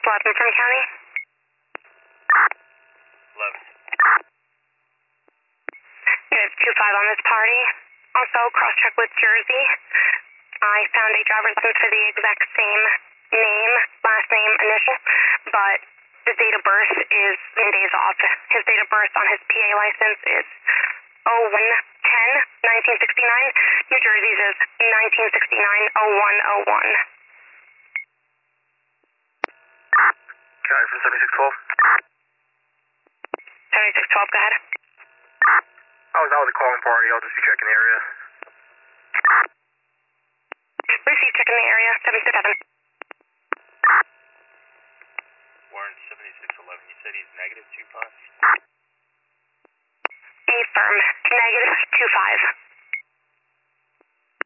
11 from county. 11. We have 2-5 on this party. Also, cross-check with Jersey. I found a driver's license for the exact same name, last name, initial, but his date of birth is in days off. His date of birth on his PA license is 01/10/1969. New Jersey's is 1969-0101. County from 7612. 7612, go ahead. I was out with the calling party. I'll just be checking the area. Receive check in the area, 767.